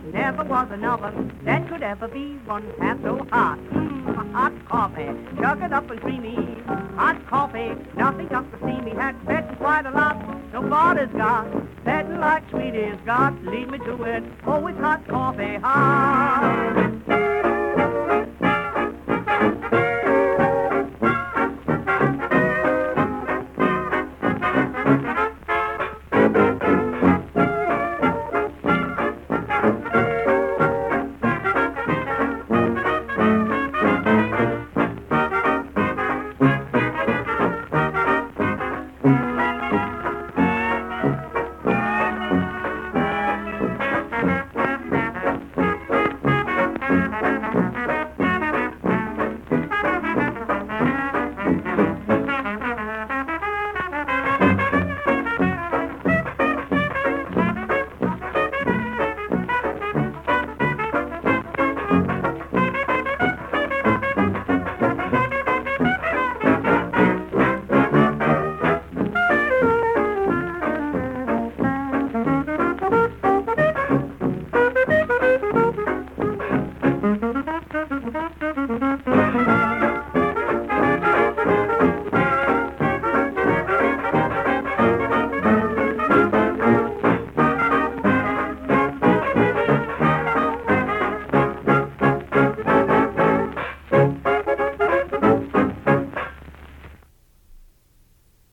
Never was another that could ever be one half so hot. Hot coffee, chug it up and creamy. Hot coffee, nothing else to see me. Had betting quite a lot, nobody's got. Betting like Sweetie's got, lead me to it. Oh, it's hot coffee, hot.